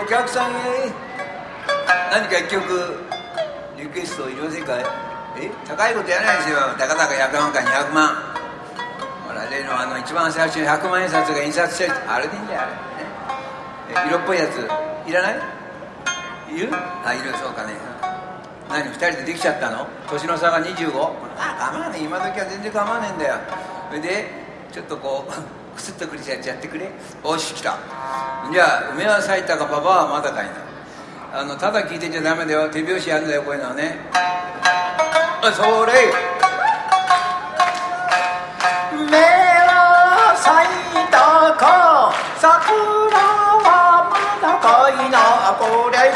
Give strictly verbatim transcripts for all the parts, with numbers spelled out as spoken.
お客さんへ何か一曲リクエストいりませんか。え高いことやらないですよ。たかだかひゃくまんかにひゃくまん。ほら例のあの一番最初にひゃくまん円札が印刷してあれでいいんだよあれ、ね、色っぽいやついらない？いる？あ、いる。そうかね。何ふたりでできちゃったの？年の差がにじゅうご？あ、構わねえ。今時は全然構わねえんだよ。それでちょっとこうクスッとくりちゃやってくれ。おし来た。じゃあ梅は咲いたかババアはまだかいな。あのただ聞いてんじゃダメだよ。手拍子やるんだよこういうのはね。あ、それ梅は咲いたか桜はまだかいな。これ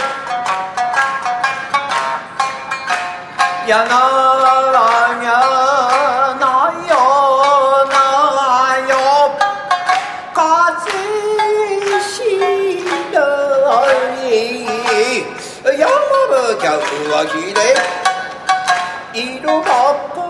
やならにゃなよなよ風しだに山ぶきゃうわきで色がっぽ